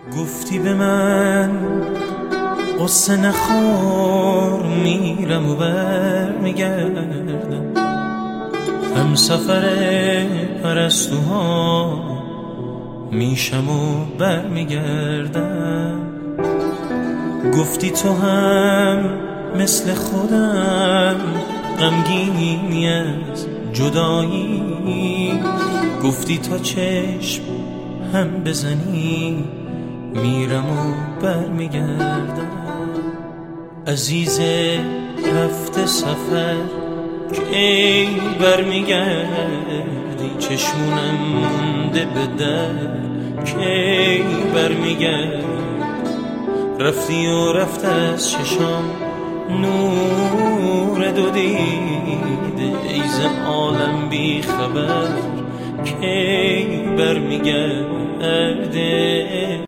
گفتی به من قصه نخور، میرم و برمیگردم، هم سفر پرستوها میشم و برمیگردم. گفتی تو هم مثل خودم غمگینی از جدایی، گفتی تا چشم هم بزنی میرم و برمیگردم. عزیز رفته سفر کی برمیگردی، چشمونم مونده به در کی برمیگردی. رفتی و رفت از چشام نور دو دیده، ای ز عالم بی خبر کی برمیگرده.